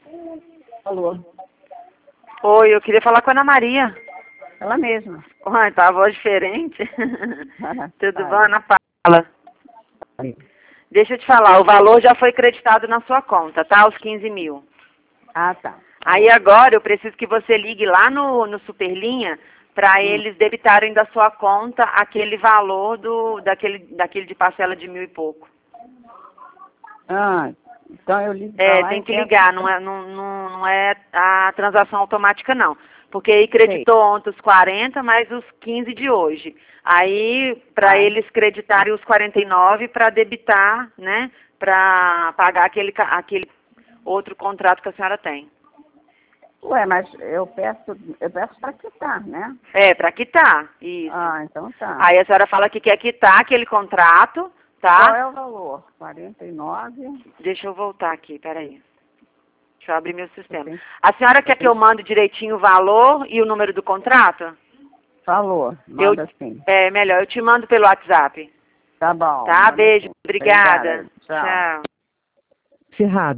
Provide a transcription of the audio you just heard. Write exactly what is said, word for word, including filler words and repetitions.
Alô? Oi, eu queria falar com a Ana Maria. Ela mesma. Ai, tá a voz diferente. Tudo Vai. bom, Ana Paula? Vai. Deixa eu te falar, o valor já foi creditado na sua conta, tá? Os quinze mil. Ah, tá. Aí agora eu preciso que você ligue lá no, no Superlinha para Hum. eles debitarem da sua conta aquele valor do, daquele, daquele de parcela de mil e pouco. Ah, então eu ligo pra É, lá tem e que peço- ligar, não é, não, não, não é a transação automática não. Porque aí creditou ontem os quarenta, mais os quinze de hoje. Aí, para Ai. eles creditarem os quarenta e nove para debitar, né, para pagar aquele, ca- aquele outro contrato que a senhora tem. Ué, mas eu peço, eu peço pra quitar, né? É, para quitar, isso. Ah, então tá. Aí a senhora fala que quer quitar aquele contrato, Qual tá? é o valor? quarenta e nove. Deixa eu voltar aqui, peraí. Deixa eu abrir meu sistema. Sim. A senhora quer que eu mande direitinho o valor e o número do contrato? Falou, Eu, manda sim. é melhor, eu te mando pelo WhatsApp. Tá bom. Tá? manda Beijo, sim. obrigada. Obrigada. Tchau. Tchau. Cerrado.